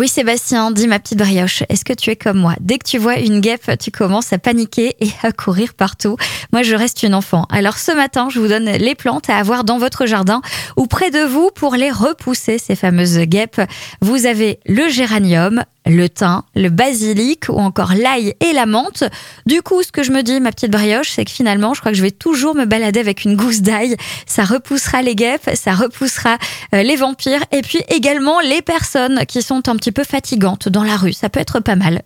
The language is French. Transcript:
Oui Sébastien, dis ma petite brioche, est-ce que tu es comme moi? Dès que tu vois une guêpe, tu commences à paniquer et à courir partout. Moi je reste une enfant. Alors ce matin, je vous donne les plantes à avoir dans votre jardin ou près de vous pour les repousser, ces fameuses guêpes. Vous avez le géranium, le thym, le basilic ou encore l'ail et la menthe. Du coup, ce que je me dis, ma petite brioche, c'est que finalement, je crois que je vais toujours me balader avec une gousse d'ail. Ça repoussera les guêpes, ça repoussera les vampires et puis également les personnes qui sont un petit peu fatigantes dans la rue. Ça peut être pas mal.